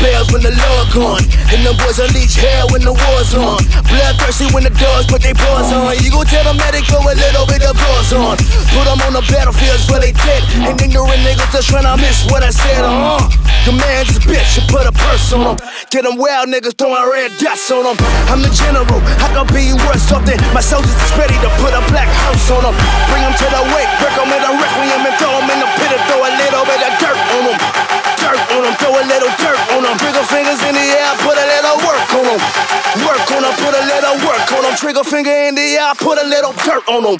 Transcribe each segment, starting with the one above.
bells when the Lord gone. And them boys unleash hell when the war's on. Bloodthirsty when the dogs put they paws on. You gon' tell them that it go a little bit of claws on. Put them on the battlefields where they dead. And ignorant niggas just tryna miss what I said, The man's a bitch, you put a purse on them. Get them wild niggas throwing red dots on them. I'm the general, I can be worth something. My soldiers is ready to put a black house on them. Bring them to the wake, break them in a requiem and throw them in the pit and throw a little bit of dirt on them. Dirt on them, throw a little dirt on them. Trigger fingers in the air, put a little work on them. Work on them, put a little work on them. Trigger finger in the air, put a little dirt on them.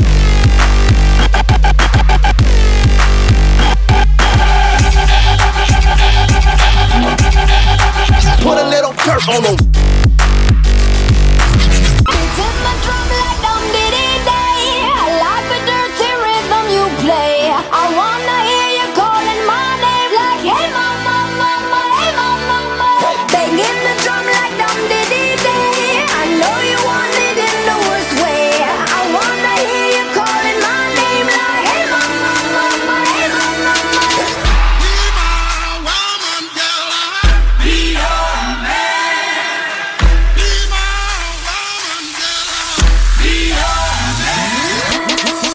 Put a little dirt on them.